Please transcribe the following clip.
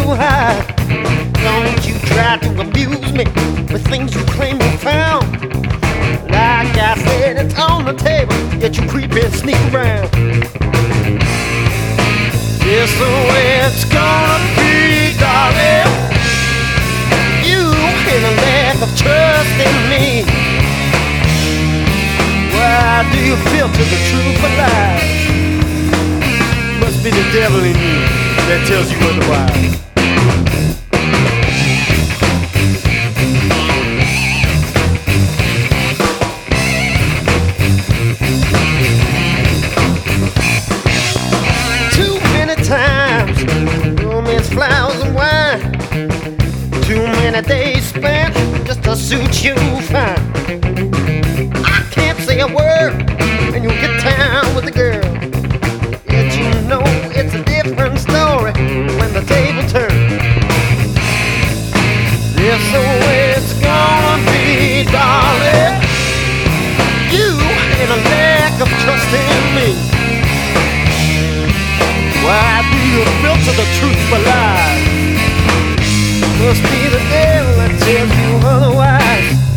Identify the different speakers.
Speaker 1: to hide. Don't you try to abuse me with things you claim you found. Like I said, it's on the table, yet you creep and sneak around. Yes, the way it's gonna be, darling. You in a lack of trust in me. Why do you filter the truth for lies? Must be the devil in you that tells you otherwise. 'Times, romance, flowers and wine. Too many days spent just to suit you fine. I can't say a word and you'll get down with the girl. Yet you know it's a different story when the table turns. This the way it's gonna be, darling. You ain't a lack of trust in me. Why do you filter the truth for lies? Must be the devil that tells you otherwise.